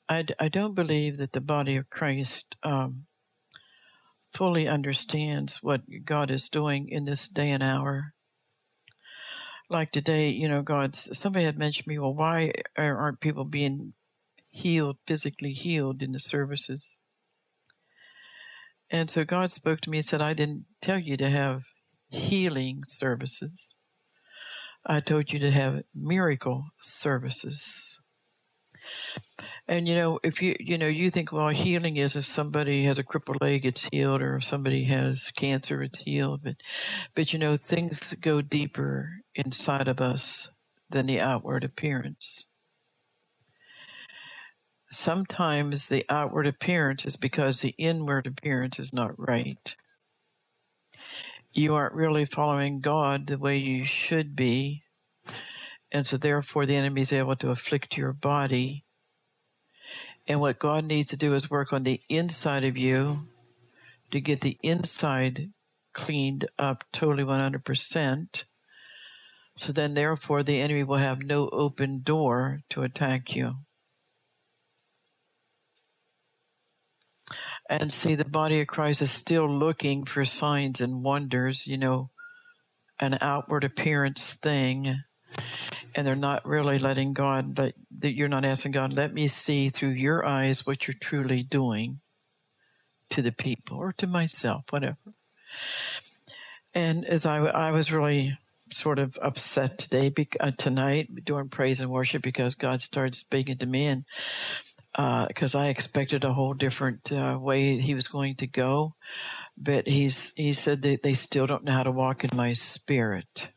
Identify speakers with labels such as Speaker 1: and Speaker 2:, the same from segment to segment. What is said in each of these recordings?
Speaker 1: I don't believe that the body of Christ fully understands what God is doing in this day and hour. Like today, somebody had mentioned to me, well, why aren't people being healed, physically healed in the services? And so God spoke to me and said, I didn't tell you to have healing services. I told you to have miracle services. And, if you think, well, healing is if somebody has a crippled leg, it's healed, or if somebody has cancer, it's healed. But things go deeper inside of us than the outward appearance. Sometimes the outward appearance is because the inward appearance is not right. You aren't really following God the way you should be, and so therefore the enemy is able to afflict your body. And what God needs to do is work on the inside of you to get the inside cleaned up totally 100%. So then therefore the enemy will have no open door to attack you. And see, the body of Christ is still looking for signs and wonders, an outward appearance thing. And they're not really letting God, that you're not asking God, let me see through your eyes what you're truly doing to the people or to myself, whatever. And as I was really sort of upset tonight during praise and worship because God started speaking to me, and because I expected a whole different way he was going to go. But he said that they still don't know how to walk in my spirit.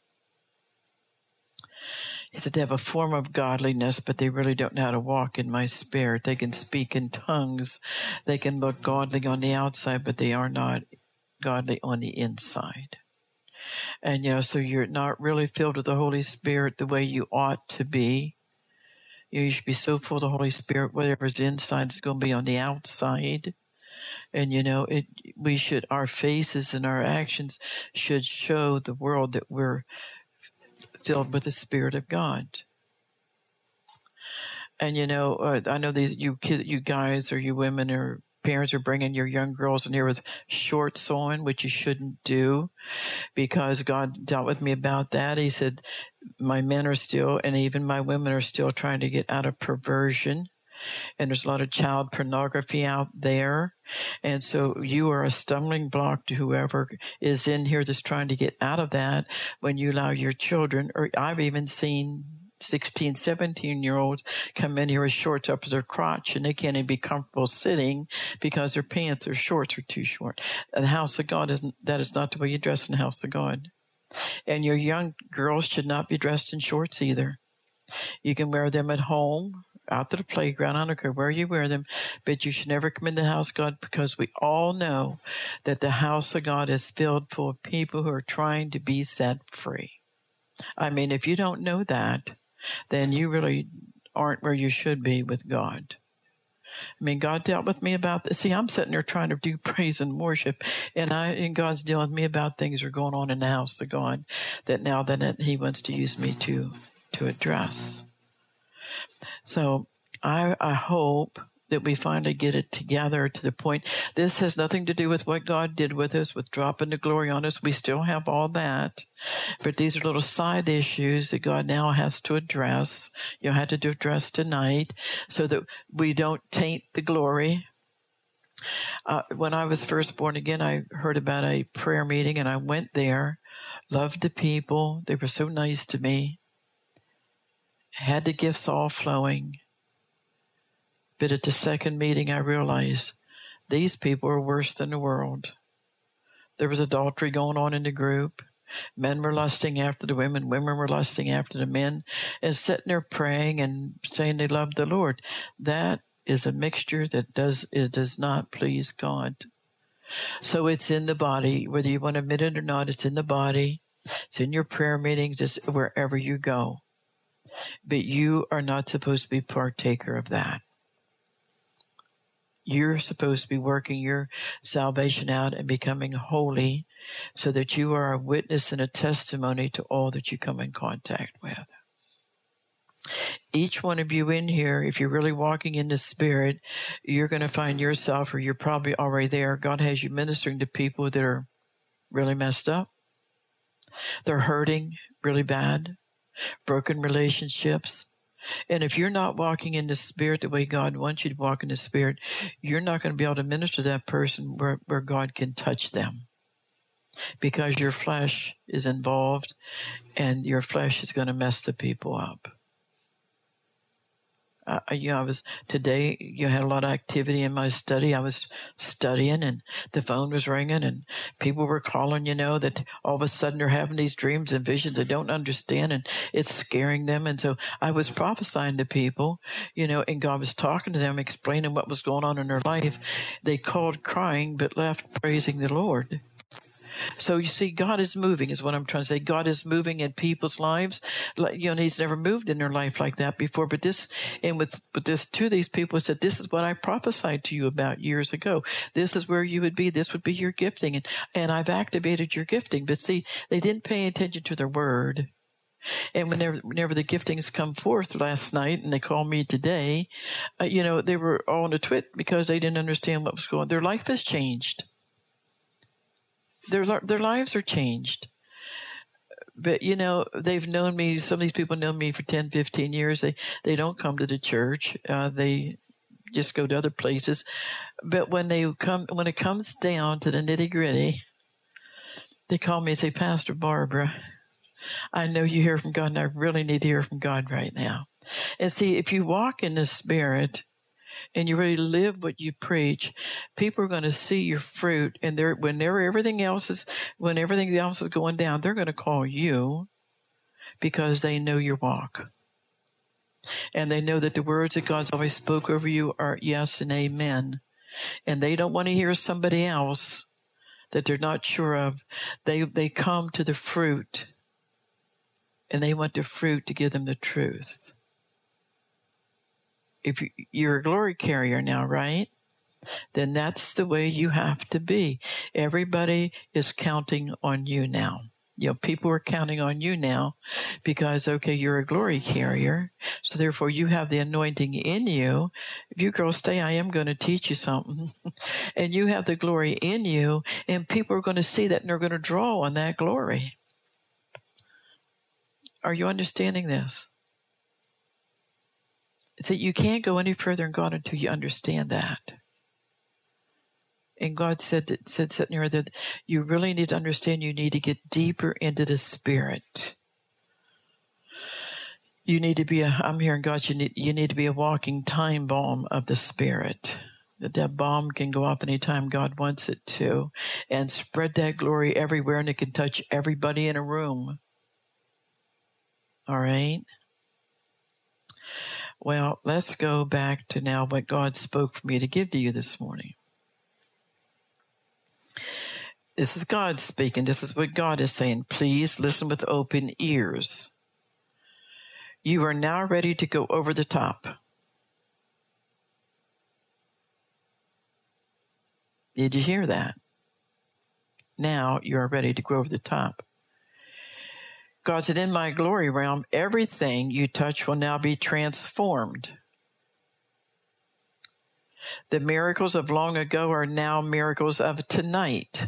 Speaker 1: He said they have a form of godliness, but they really don't know how to walk in my spirit. They can speak in tongues. They can look godly on the outside, but they are not godly on the inside. And, so you're not really filled with the Holy Spirit the way you ought to be. You should be so full of the Holy Spirit, whatever's inside is going to be on the outside. And, our faces and our actions should show the world that we're filled with the Spirit of God. And, I know you guys or you women or parents are bringing your young girls in here with shorts on, which you shouldn't do, because God dealt with me about that. He said, my men are still, and even my women are still trying to get out of perversion. And there's a lot of child pornography out there. And so you are a stumbling block to whoever is in here that's trying to get out of that when you allow your children, or I've even seen 16, 17-year-olds come in here with shorts up to their crotch, and they can't even be comfortable sitting because their pants or shorts are too short. The house of God that is not the way you dress in the house of God. And your young girls should not be dressed in shorts either. You can wear them at home, out to the playground, I don't care where you wear them, but you should never come in the house of God, because we all know that the house of God is filled full of people who are trying to be set free. I mean, if you don't know that, then you really aren't where you should be with God. I mean, God dealt with me about this. See, I'm sitting there trying to do praise and worship, and God's dealing with me about things that are going on in the house of God that he wants to use me to address. So I hope that we finally get it together to the point. This has nothing to do with what God did with us, with dropping the glory on us. We still have all that. But these are little side issues that God now has to address. You had to address tonight so that we don't taint the glory. When I was first born again, I heard about a prayer meeting, and I went there, loved the people. They were so nice to me. Had the gifts all flowing. But at the second meeting, I realized these people are worse than the world. There was adultery going on in the group. Men were lusting after the women. Women were lusting after the men. And sitting there praying and saying they loved the Lord. That is a mixture that does not please God. So it's in the body. Whether you want to admit it or not, it's in the body. It's in your prayer meetings. It's wherever you go. But you are not supposed to be partaker of that. You're supposed to be working your salvation out and becoming holy so that you are a witness and a testimony to all that you come in contact with. Each one of you in here, if you're really walking in the Spirit, you're going to find yourself, or you're probably already there. God has you ministering to people that are really messed up. They're hurting really bad, broken relationships. And if you're not walking in the Spirit the way God wants you to walk in the Spirit, you're not going to be able to minister to that person where God can touch them, because your flesh is involved, and your flesh is going to mess the people up. I was today. You had a lot of activity in my study. I was studying, and the phone was ringing, and people were calling. That all of a sudden they're having these dreams and visions they don't understand, and it's scaring them. And so I was prophesying to people, and God was talking to them, explaining what was going on in their life. They called crying, but left praising the Lord. So you see, God is moving, is what I'm trying to say. God is moving in people's lives. He's never moved in their life like that before. But two of these people said, this is what I prophesied to you about years ago. This is where you would be. This would be your gifting. And I've activated your gifting. But see, they didn't pay attention to their word. And whenever the giftings come forth last night, and they called me today, they were all in a twit because they didn't understand what was going on. Their life has changed. Their lives are changed. But, they've known me. Some of these people know me for 10, 15 years. They don't come to the church. They just go to other places. But when it comes down to the nitty gritty, they call me and say, Pastor Barbara, I know you hear from God, and I really need to hear from God right now. And see, if you walk in the Spirit, and you really live what you preach, people are going to see your fruit. And when everything else is going down, they're going to call you, because they know your walk. And they know that the words that God's always spoke over you are yes and amen. And they don't want to hear somebody else that they're not sure of. They come to the fruit, and they want the fruit to give them the truth. If you're a glory carrier now, right? Then that's the way you have to be. Everybody is counting on you now. People are counting on you now because, okay, you're a glory carrier. So therefore you have the anointing in you. If you girls stay, I am going to teach you something. And you have the glory in you, and people are going to see that, and they're going to draw on that glory. Are you understanding this? So you can't go any further in God until you understand that. And God said sitting here that you really need to understand, you need to get deeper into the Spirit. You need to be I'm hearing God, you need to be a walking time bomb of the Spirit. That bomb can go off anytime God wants it to, and spread that glory everywhere, and it can touch everybody in a room. All right? Well, let's go back to now what God spoke for me to give to you this morning. This is God speaking. This is what God is saying. Please listen with open ears. You are now ready to go over the top. Did you hear that? Now you are ready to go over the top. God said, in my glory realm, everything you touch will now be transformed. The miracles of long ago are now miracles of tonight.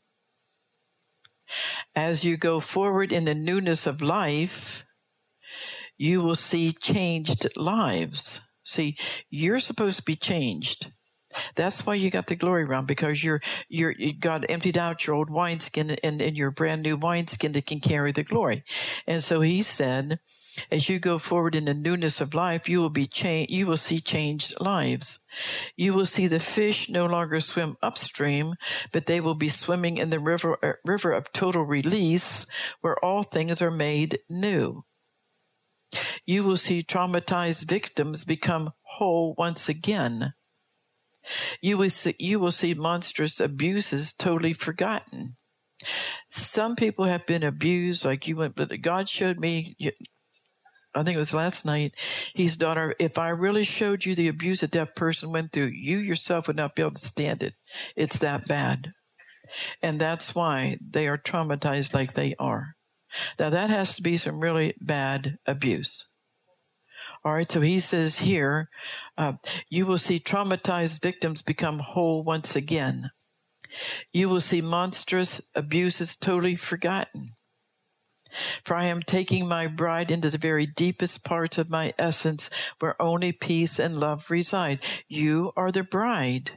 Speaker 1: As you go forward in the newness of life, you will see changed lives. See, you're supposed to be changed. That's why you got the glory realm, because God emptied out your old wineskin and your brand new wineskin that can carry the glory. And so he said, as you go forward in the newness of life, you will see changed lives. You will see the fish no longer swim upstream, but they will be swimming in the river of total release, where all things are made new. You will see traumatized victims become whole once again. You will see monstrous abuses totally forgotten. Some people have been abused, like you went, but God showed me, I think it was last night, his daughter, if I really showed you the abuse that person went through, you yourself would not be able to stand it. It's that bad. And that's why they are traumatized like they are. Now, that has to be some really bad abuse. All right, so he says here, you will see traumatized victims become whole once again. You will see monstrous abuses totally forgotten. For I am taking my bride into the very deepest parts of my essence, where only peace and love reside. You are the bride.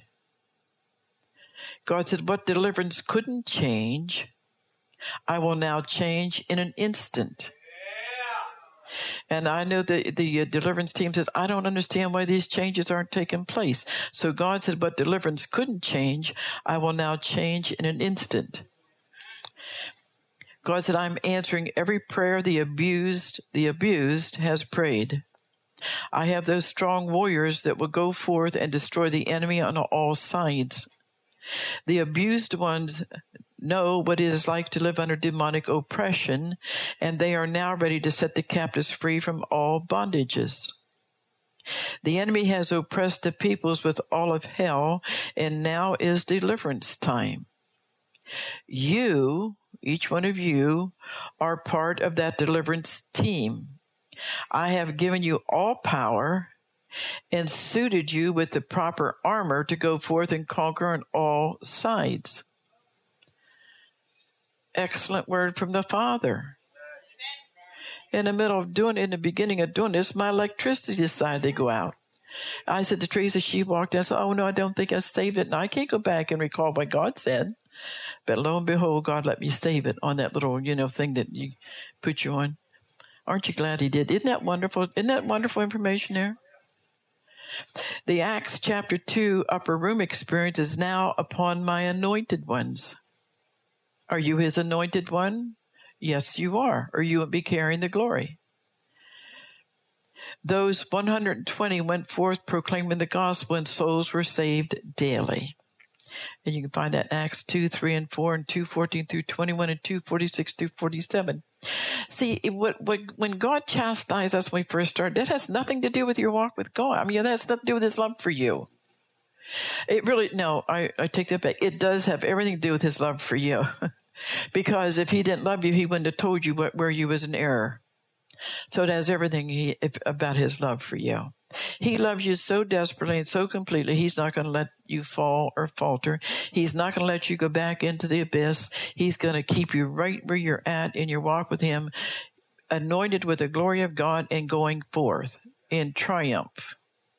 Speaker 1: God said, what deliverance couldn't change, I will now change in an instant. And I know the deliverance team says, I don't understand why these changes aren't taking place. So God said, what deliverance couldn't change, I will now change in an instant. God said, I'm answering every prayer the abused has prayed. I have those strong warriors that will go forth and destroy the enemy on all sides. The abused ones know what it is like to live under demonic oppression, and they are now ready to set the captives free from all bondages. The enemy has oppressed the peoples with all of hell, and now is deliverance time. You, each one of you, are part of that deliverance team. I have given you all power and suited you with the proper armor to go forth and conquer on all sides. Excellent word from the Father. In the beginning of doing this, my electricity decided to go out. I said to Teresa, she walked in and said, oh no, I don't think I saved it. And I can't go back and recall what God said. But lo and behold, God let me save it on that little, thing that you put you on. Aren't you glad he did? Isn't that wonderful? Isn't that wonderful information there? The Acts chapter 2 upper room experience is now upon my anointed ones. Are you his anointed one? Yes, you are, or you would be carrying the glory. Those 120 went forth proclaiming the gospel, and souls were saved daily. And you can find that in Acts 2, 3, and 4, and 2:14 through 21, and 2:46 through 47. See, when God chastised us when we first started, that has nothing to do with your walk with God. I mean, that has nothing to do with his love for you. I take that back. It does have everything to do with his love for you. Because if he didn't love you, he wouldn't have told you where you was in error. So it has everything about his love for you. He loves you so desperately and so completely, he's not going to let you fall or falter. He's not going to let you go back into the abyss. He's going to keep you right where you're at in your walk with him, anointed with the glory of God and going forth in triumph.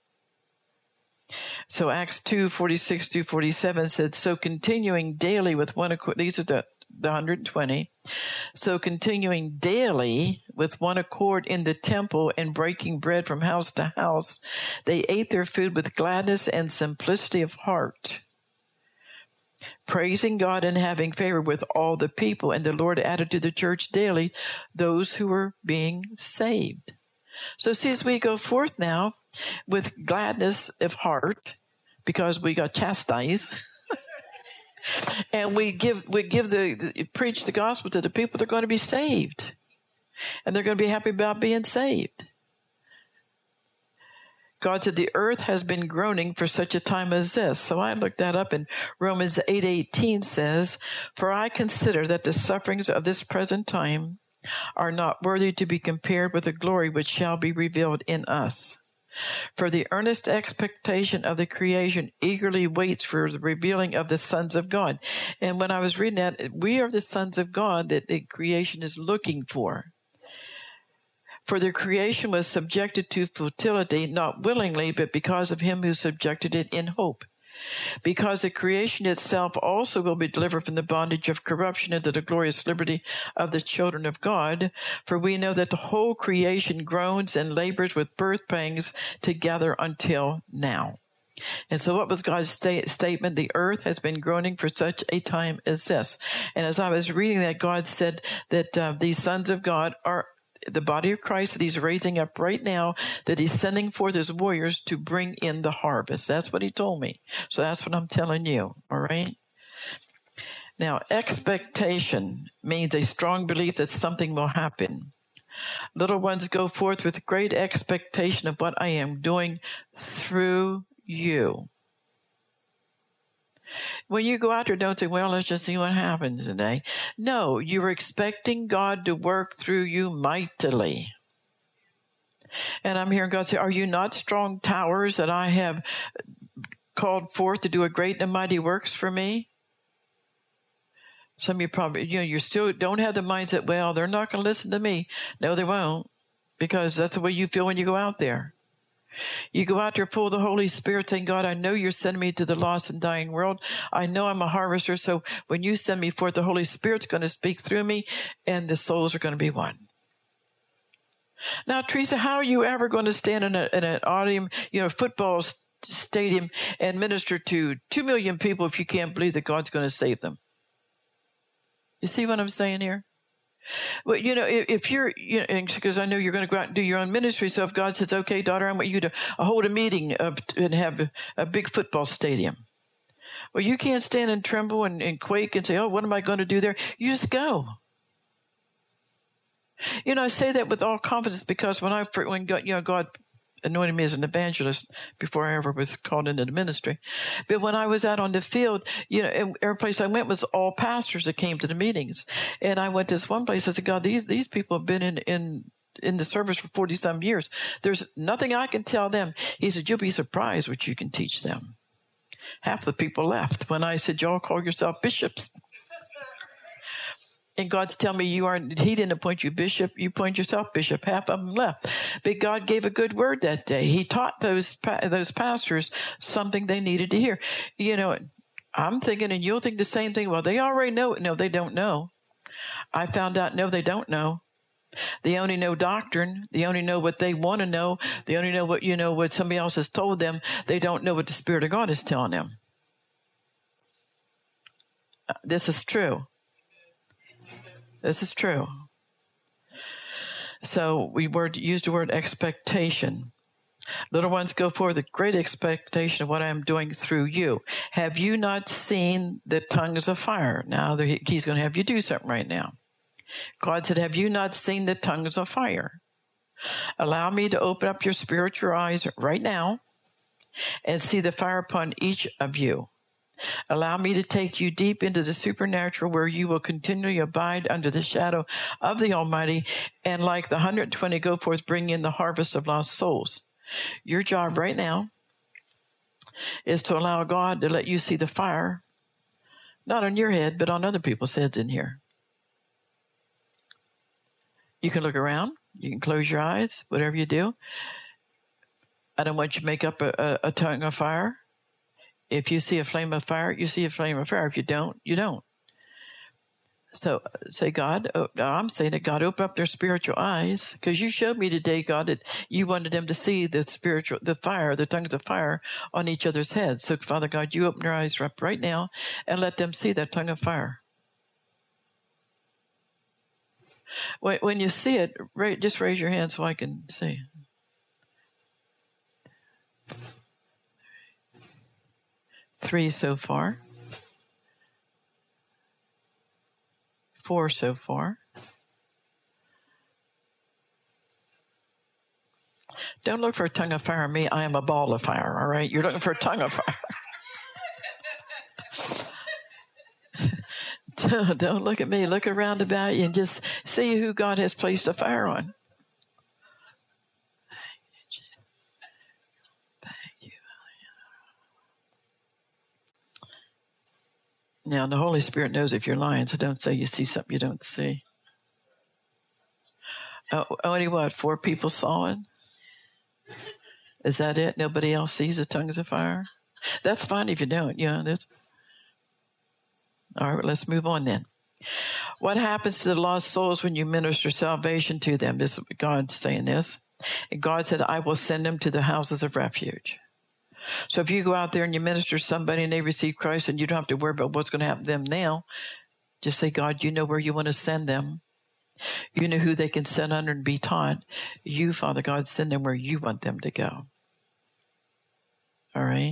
Speaker 1: So Acts 2:46 through 47 said, so continuing daily with one accord, these are the 120. So continuing daily with one accord in the temple and breaking bread from house to house, they ate their food with gladness and simplicity of heart, praising God and having favor with all the people. And the Lord added to the church daily those who were being saved. So see, as we go forth now with gladness of heart, because we got chastised, and we preach the gospel to the people, they're going to be saved. And they're going to be happy about being saved. God said the earth has been groaning for such a time as this. So I looked that up, and Romans 8:18 says, for I consider that the sufferings of this present time are not worthy to be compared with the glory which shall be revealed in us. For the earnest expectation of the creation eagerly waits for the revealing of the sons of God. And when I was reading that, we are the sons of God that the creation is looking for. For the creation was subjected to futility, not willingly, but because of him who subjected it in hope. Because the creation itself also will be delivered from the bondage of corruption into the glorious liberty of the children of God. For we know that the whole creation groans and labors with birth pangs together until now. And so what was God's statement? The earth has been groaning for such a time as this. And as I was reading that, God said that these sons of God are the body of Christ that he's raising up right now, that he's sending forth his warriors to bring in the harvest. That's what he told me. So that's what I'm telling you. All right. Now, expectation means a strong belief that something will happen. Little ones go forth with great expectation of what I am doing through you. When you go out there, don't say, well, let's just see what happens today. No, you're expecting God to work through you mightily. And I'm hearing God say, are you not strong towers that I have called forth to do a great and mighty works for me? Some of you probably, you still don't have the mindset, well, they're not going to listen to me. No, they won't, because that's the way you feel when you go out there. You go out there full of the Holy Spirit saying, God, I know you're sending me to the lost and dying world. I know I'm a harvester, so when you send me forth, the Holy Spirit's going to speak through me, and the souls are going to be won. Now, Teresa, how are you ever going to stand in an auditorium, football stadium, and minister to 2 million people if you can't believe that God's going to save them? You see what I'm saying here? Well, if you're, because I know you're going to go out and do your own ministry. So if God says, okay, daughter, I want you to hold a meeting and have a big football stadium. Well, you can't stand and tremble and quake and say, oh, what am I going to do there? You just go. I say that with all confidence because when God anointed me as an evangelist before I ever was called into the ministry. But when I was out on the field, every place I went was all pastors that came to the meetings. And I went to this one place. I said, God, these people have been in the service for 40-some years. There's nothing I can tell them. He said, you'll be surprised what you can teach them. Half the people left when I said, y'all call yourself bishops. And God's telling me he didn't appoint you bishop, you appoint yourself bishop. Half of them left. But God gave a good word that day. He taught those pastors something they needed to hear. I'm thinking, and you'll think the same thing. Well, they already know it. No, they don't know. I found out, no, they don't know. They only know doctrine. They only know what they want to know. They only know what somebody else has told them. They don't know what the Spirit of God is telling them. This is true. This is true. So we used the word expectation. Little ones, go forward with great expectation of what I am doing through you. Have you not seen the tongues of fire? Now he's going to have you do something right now. God said, have you not seen the tongues of fire? Allow me to open up your spiritual eyes right now and see the fire upon each of you. Allow me to take you deep into the supernatural where you will continually abide under the shadow of the Almighty and like the 120 go forth, bring in the harvest of lost souls. Your job right now is to allow God to let you see the fire, not on your head, but on other people's heads in here. You can look around. You can close your eyes, whatever you do. I don't want you to make up a tongue of fire. If you see a flame of fire, you see a flame of fire. If you don't, you don't. So say, God, I'm saying that God, open up their spiritual eyes, because you showed me today, God, that you wanted them to see the fire, the tongues of fire on each other's heads. So, Father God, you open their eyes up right now and let them see that tongue of fire. When you see it, just raise your hand so I can see. Three so far. 4 so far. Don't look for a tongue of fire on me. I am a ball of fire, all right? You're looking for a tongue of fire. Don't look at me. Look around about you and just see who God has placed a fire on. Now, the Holy Spirit knows if you're lying, so don't say you see something you don't see. Only what? 4 people saw it? Is that it? Nobody else sees the tongues of fire? That's fine if you don't. All right, let's move on then. What happens to the lost souls when you minister salvation to them? This is God saying this. And God said, I will send them to the houses of refuge. So if you go out there and you minister to somebody and they receive Christ and you don't have to worry about what's going to happen to them now, just say, God, you know where you want to send them. You know who they can send under and be taught. You, Father God, send them where you want them to go. All right?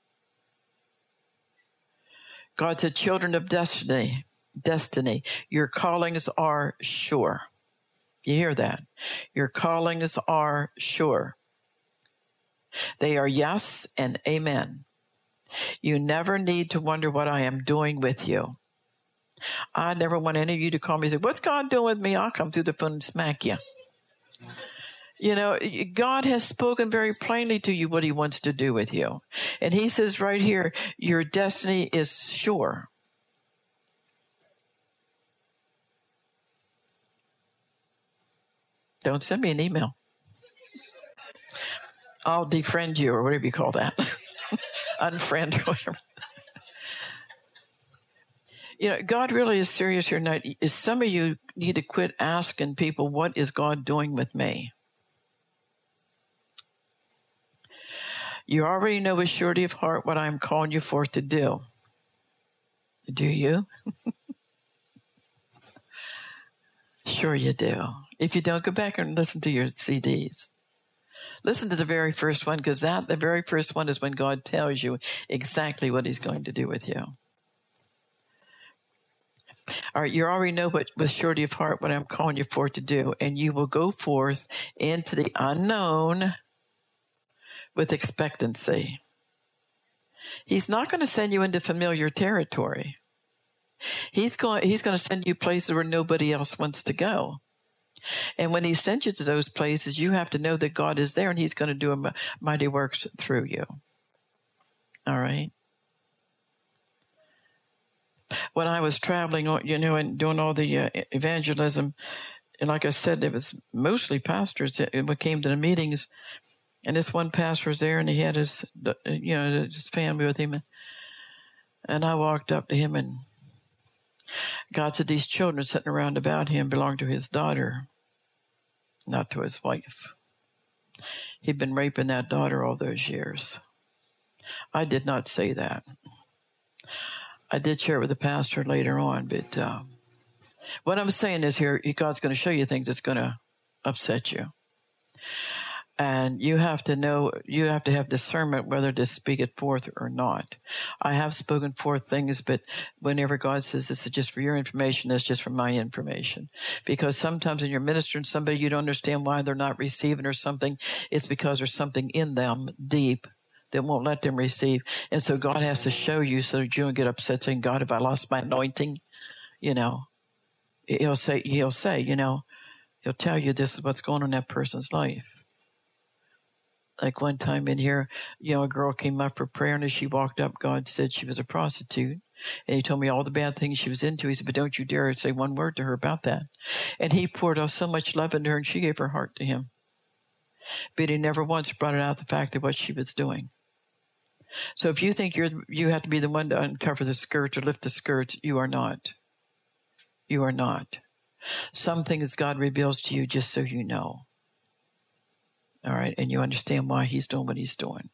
Speaker 1: God said, children of destiny, your callings are sure. You hear that? Your callings are sure. They are yes and amen. You never need to wonder what I am doing with you. I never want any of you to call me and say, what's God doing with me? I'll come through the phone and smack you. You know, God has spoken very plainly to you what he wants to do with you. And he says right here, your destiny is sure. Don't send me an email. I'll defriend you or whatever you call that. Unfriend or whatever. You know, God really is serious here tonight. Some of you need to quit asking people, what is God doing with me? You already know with surety of heart what I'm calling you forth to do. Do you? Sure you do. If you don't, go back and listen to your CDs. Listen to the very first one, because the very first one is when God tells you exactly what he's going to do with you. All right, you already know what, with surety of heart, what I'm calling you forth to do, and you will go forth into the unknown with expectancy. He's not going to send you into familiar territory. He's going to send you places where nobody else wants to go. And when he sends you to those places, you have to know that God is there and he's going to do mighty works through you. All right? When I was traveling, you know, and doing all the evangelism, and like I said, it was mostly pastors that came to the meetings. And this one pastor was there, and he had his family with him. And I walked up to him, and God said these children sitting around about him belonged to his daughter, not to his wife. He'd been raping that daughter all those years. I did not say that. I did share it with the pastor later on, but what I'm saying is here, God's going to show you things that's going to upset you. And you have to know, you have to have discernment whether to speak it forth or not. I have spoken forth things, but whenever God says this is just for your information, that's just for my information. Because sometimes when you're ministering to somebody, you don't understand why they're not receiving or something. It's because there's something in them deep that won't let them receive. And so God has to show you so that you don't get upset saying, God, have I lost my anointing? You know, he'll say, you know, he'll tell you this is what's going on in that person's life. Like one time in here, you know, a girl came up for prayer, and as she walked up, God said she was a prostitute. And he told me all the bad things she was into. He said, but don't you dare say one word to her about that. And he poured out so much love into her, and she gave her heart to him. But he never once brought out the fact of what she was doing. So if you think you have to be the one to uncover the skirts or lift the skirts, you are not. You are not. Some things God reveals to you just so you know. All right, and you understand why he's doing what he's doing.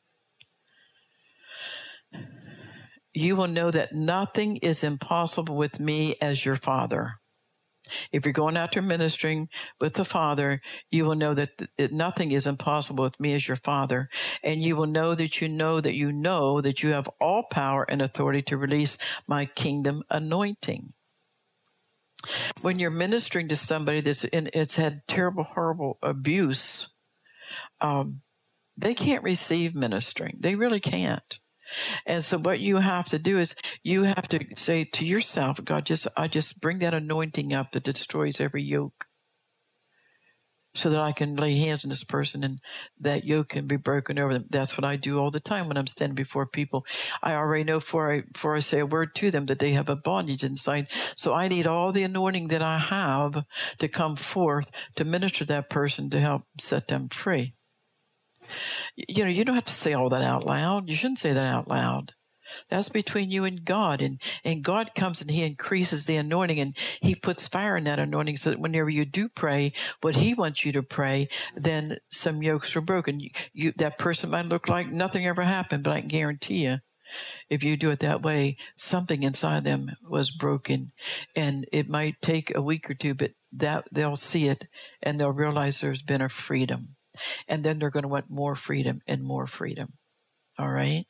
Speaker 1: You will know that nothing is impossible with me as your Father. If you're going out there ministering with the Father, you will know that nothing is impossible with me as your Father. And you will know that you know that you know that you have all power and authority to release my kingdom anointing. When you're ministering to somebody it's had terrible, horrible abuse, they can't receive ministering. They really can't. And so what you have to do is you have to say to yourself, God, I just bring that anointing up that destroys every yoke so that I can lay hands on this person and that yoke can be broken over them. That's what I do all the time when I'm standing before people. I already know before I say a word to them that they have a bondage inside. So I need all the anointing that I have to come forth to minister to that person to help set them free. You know, you don't have to say all that out loud. You shouldn't say that out loud. That's between you and God. And God comes and he increases the anointing and he puts fire in that anointing so that whenever you do pray what he wants you to pray, then some yokes are broken. That person might look like nothing ever happened, but I can guarantee you, if you do it that way, something inside them was broken. And it might take a week or two, but that they'll see it and they'll realize there's been a freedom. And then they're going to want more freedom and more freedom. All right?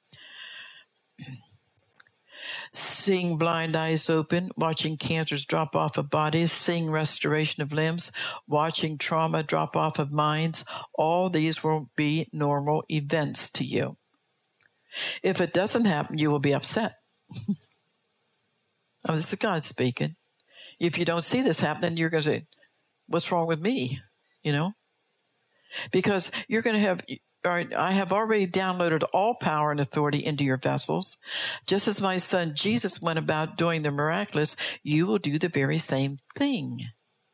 Speaker 1: Seeing blind eyes open, watching cancers drop off of bodies, seeing restoration of limbs, watching trauma drop off of minds, all these will be normal events to you. If it doesn't happen, you will be upset. Oh, this is God speaking. If you don't see this happening, you're going to say, what's wrong with me? You know? because you're going to have, all right, I have already downloaded all power and authority into your vessels. Just as my son Jesus went about doing the miraculous, you will do the very same thing.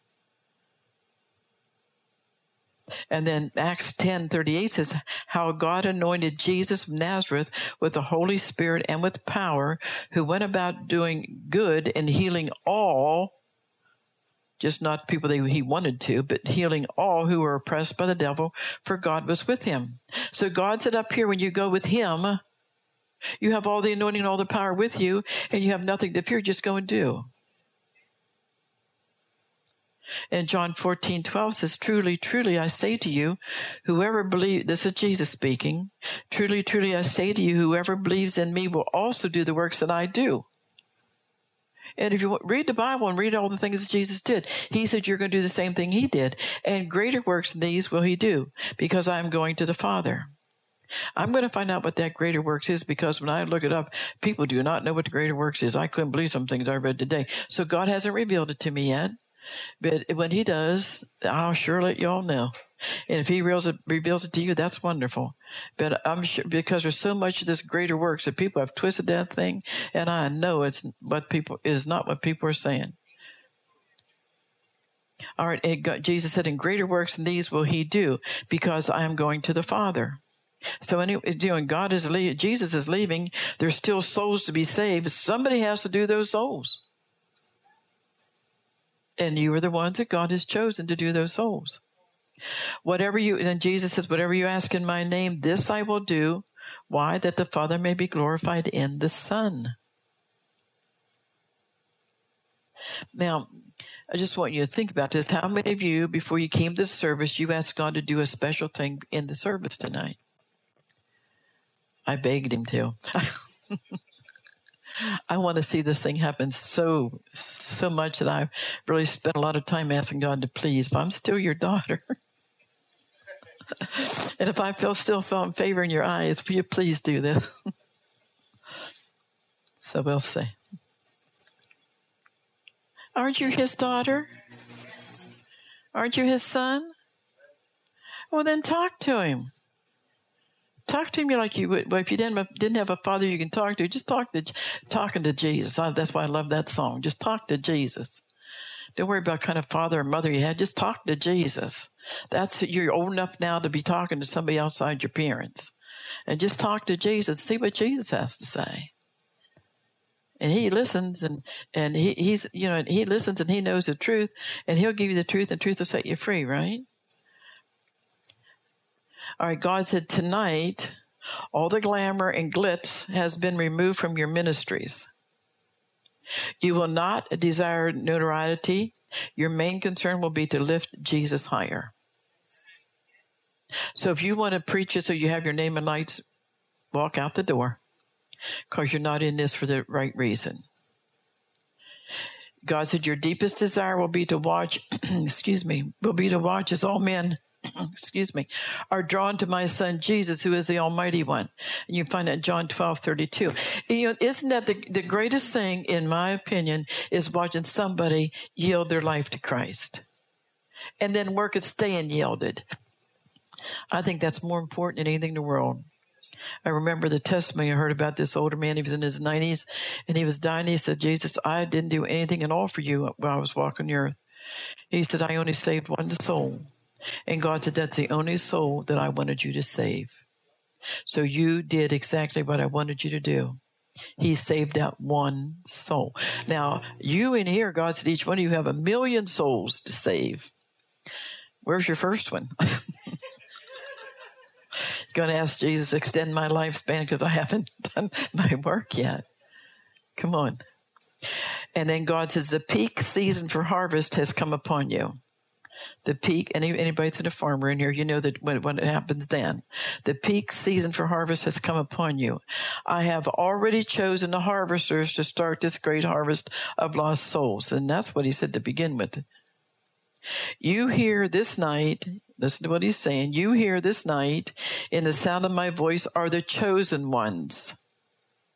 Speaker 1: And then Acts 10:38 says, how God anointed Jesus of Nazareth with the Holy Spirit and with power, who went about doing good and healing all, just not people that he wanted to, but healing all who were oppressed by the devil, for God was with him. So God said up here, when you go with him, you have all the anointing and all the power with you, and you have nothing to fear. Just go and do. And John 14:12 says, truly, truly, I say to you, whoever believes, this is Jesus speaking, truly, truly, I say to you, whoever believes in me will also do the works that I do. And if you read the Bible and read all the things that Jesus did, he said you're going to do the same thing he did. And greater works than these will he do, because I'm going to the Father. I'm going to find out what that greater works is, because when I look it up, people do not know what the greater works is. I couldn't believe some things I read today. So God hasn't revealed it to me yet. But when he does, I'll sure let you all know. And if he reveals it to you, that's wonderful. But I'm sure, because there's so much of this greater works that people have twisted that thing, and I know it's not what people are saying. All right, Jesus said, "In greater works than these will he do, because I am going to the Father." So anyway, God is Jesus is leaving. There's still souls to be saved. Somebody has to do those souls. And you are the ones that God has chosen to do those souls. And Jesus says, whatever you ask in my name, this I will do. Why? That the Father may be glorified in the Son. Now, I just want you to think about this. How many of you, before you came to the service, you asked God to do a special thing in the service tonight? I begged him to. I want to see this thing happen so much that I've really spent a lot of time asking God to please. If I'm still your daughter, and if I still feel favor in your eyes, will you please do this? So we'll see. Aren't you his daughter? Aren't you his son? Well, then talk to him. Talk to him like you would. Well, if you didn't have a father you can talk to, just talking to Jesus. That's why I love that song. Just talk to Jesus. Don't worry about kind of father or mother you had. Just talk to Jesus. You're old enough now to be talking to somebody outside your parents. And just talk to Jesus. See what Jesus has to say. And he listens, and he listens, and he knows the truth, and he'll give you the truth, and truth will set you free, right? All right, God said tonight, all the glamour and glitz has been removed from your ministries. You will not desire notoriety. Your main concern will be to lift Jesus higher. So if you want to preach it so you have your name in lights, walk out the door, because you're not in this for the right reason. God said your deepest desire will be to watch, as all men are drawn to my son Jesus, who is the Almighty One. And you find that in John 12:32. Isn't that the greatest thing, in my opinion, is watching somebody yield their life to Christ and then work at staying yielded. I think that's more important than anything in the world. I remember the testimony I heard about this older man. He was in his 90s, and he was dying. He said, Jesus, I didn't do anything at all for you while I was walking the earth. He said, I only saved one soul. And God said, that's the only soul that I wanted you to save. So you did exactly what I wanted you to do. He saved out one soul. Now, you in here, God said, each one of you have 1 million souls to save. Where's your first one? Going to ask Jesus to extend my lifespan because I haven't done my work yet. Come on. And then God says, the peak season for harvest has come upon you. The peak, anybody that's a farmer in here, you know that when it happens then. The peak season for harvest has come upon you. I have already chosen the harvesters to start this great harvest of lost souls. And that's what he said to begin with. You hear this night, listen to what he's saying, you hear this night, in the sound of my voice are the chosen ones.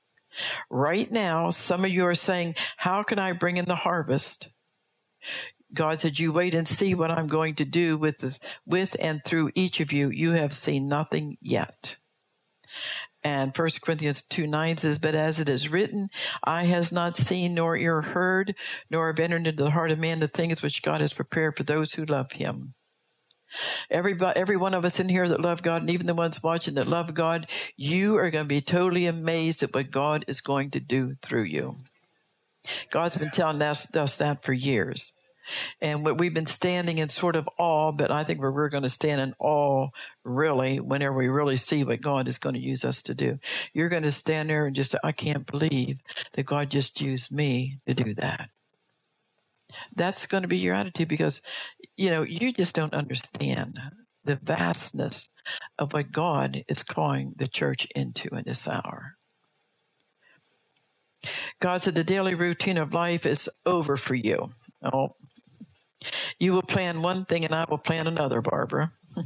Speaker 1: Right now, some of you are saying, how can I bring in the harvest? God said, you wait and see what I'm going to do with and through each of you. You have seen nothing yet. And 1 Corinthians 2:9 says, but as it is written, eye has not seen, nor ear heard, nor have entered into the heart of man the things which God has prepared for those who love him. Every one of us in here that love God, and even the ones watching that love God, you are going to be totally amazed at what God is going to do through you. God's been telling us that for years. And we've been standing in sort of awe, but I think we're going to stand in awe, really, whenever we really see what God is going to use us to do. You're going to stand there and just say, I can't believe that God just used me to do that. That's going to be your attitude because, you just don't understand the vastness of what God is calling the church into in this hour. God said the daily routine of life is over for you. Oh, you will plan one thing and I will plan another, Barbara.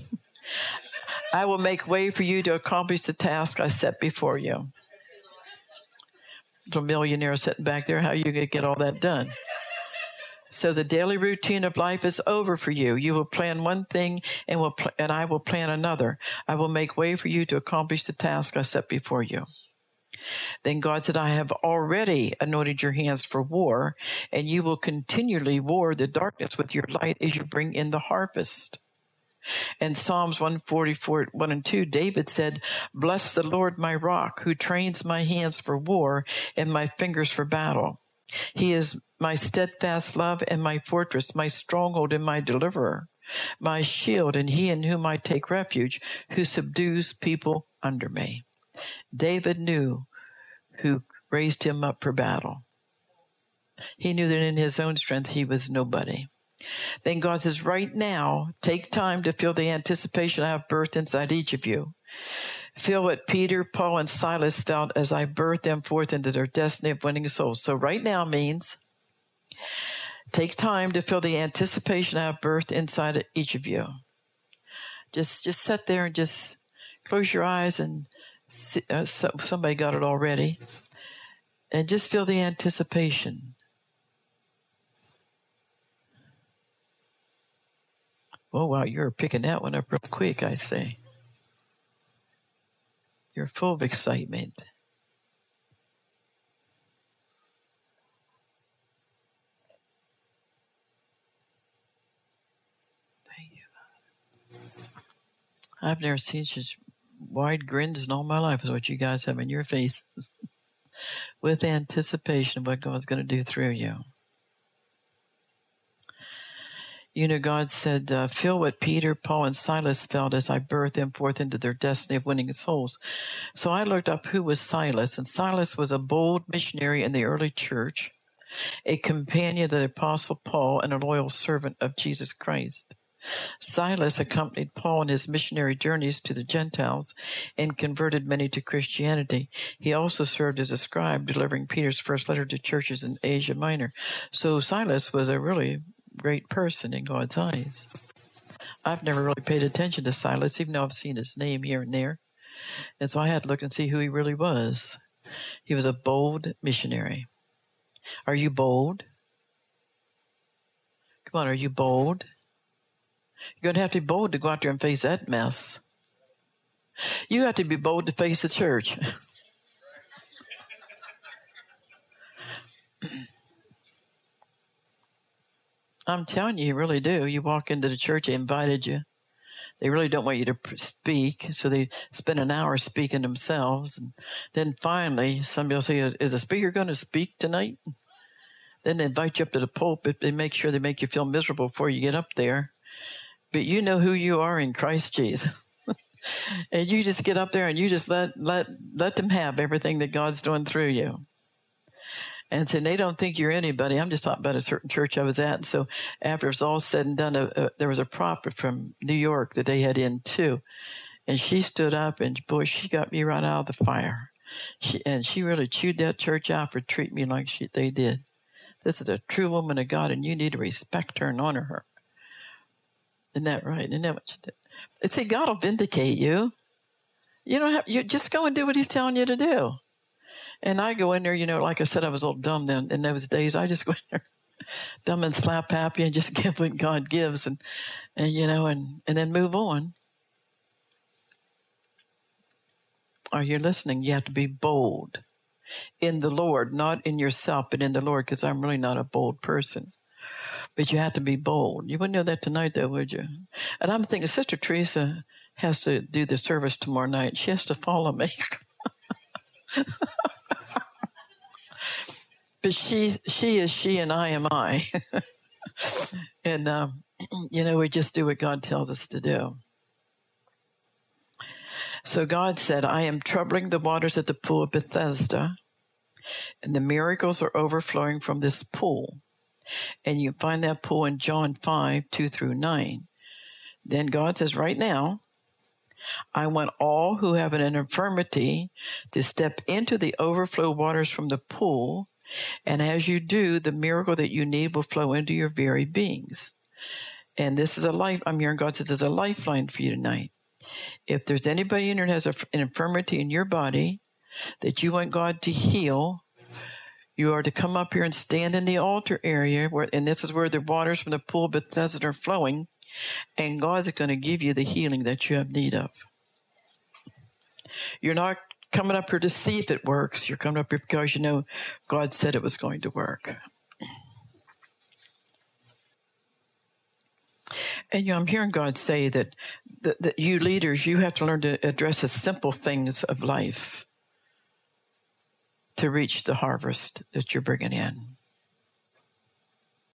Speaker 1: I will make way for you to accomplish the task I set before you. Little millionaire sitting back there, how are you going to get all that done? So the daily routine of life is over for you. You will plan one thing and I will plan another. I will make way for you to accomplish the task I set before you. Then God said, I have already anointed your hands for war, and you will continually war the darkness with your light as you bring in the harvest. And Psalms 144, 1 and 2, David said, bless the Lord, my rock, who trains my hands for war and my fingers for battle. He is my steadfast love and my fortress, my stronghold and my deliverer, my shield, and he in whom I take refuge, who subdues people under me. David knew who raised him up for battle. He knew that in his own strength he was nobody. Then God says, right now, take time to feel the anticipation I have birthed inside each of you. Feel what Peter, Paul, and Silas felt as I birthed them forth into their destiny of winning souls. So right now means take time to feel the anticipation I have birthed inside each of you. Just sit there and just close your eyes and somebody got it already. And just feel the anticipation. Oh, wow, you're picking that one up real quick, I say. You're full of excitement. Thank you. I've never seen such wide grins in all my life as what you guys have in your faces with anticipation of what God's going to do through you. God said, feel what Peter, Paul, and Silas felt as I birthed them forth into their destiny of winning souls. So I looked up who was Silas, and Silas was a bold missionary in the early church, a companion of the Apostle Paul, and a loyal servant of Jesus Christ. Silas accompanied Paul on his missionary journeys to the Gentiles and converted many to Christianity. He also served as a scribe, delivering Peter's first letter to churches in Asia Minor. So Silas was a really great person in God's eyes. I've never really paid attention to Silas, even though I've seen his name here and there. And so I had to look and see who he really was. He was a bold missionary. Are you bold? Come on, are you bold? You're going to have to be bold to go out there and face that mess. You have to be bold to face the church. I'm telling you really do. You walk into the church, they invited you. They really don't want you to speak, so they spend an hour speaking themselves. And then finally, somebody will say, is the speaker going to speak tonight? Then they invite you up to the pulpit. They make sure they make you feel miserable before you get up there. But you know who you are in Christ Jesus. And you just get up there and you just let them have everything that God's doing through you. And so they don't think you're anybody. I'm just talking about a certain church I was at. And so after it was all said and done, there was a prophet from New York that they had in too. And she stood up and, boy, she got me right out of the fire. She really chewed that church out for treating me like they did. This is a true woman of God, and you need to respect her and honor her. Isn't that right? Isn't that what you did? See, God will vindicate you. You don't have, you just go and do what he's telling you to do. And I go in there, like I said, I was a little dumb then in those days. I just go in there dumb and slap happy and just give what God gives and then move on. Are you listening? You have to be bold in the Lord, not in yourself, but in the Lord, because I'm really not a bold person. But you have to be bold. You wouldn't know that tonight, though, would you? And I'm thinking Sister Teresa has to do the service tomorrow night. She has to follow me. But she is she and I am I. And, we just do what God tells us to do. So God said, I am troubling the waters at the pool of Bethesda, and the miracles are overflowing from this pool. And you find that pool in John 5:2-9. Then God says, right now, I want all who have an infirmity to step into the overflow waters from the pool. And as you do, the miracle that you need will flow into your very beings. And this is I'm hearing God says there's a lifeline for you tonight. If there's anybody in here that has an infirmity in your body that you want God to heal, you are to come up here and stand in the altar area, and this is where the waters from the pool of Bethesda are flowing, and God's going to give you the healing that you have need of. You're not coming up here to see if it works. You're coming up here because you know God said it was going to work. And I'm hearing God say that you leaders, you have to learn to address the simple things of life to reach the harvest that you're bringing in.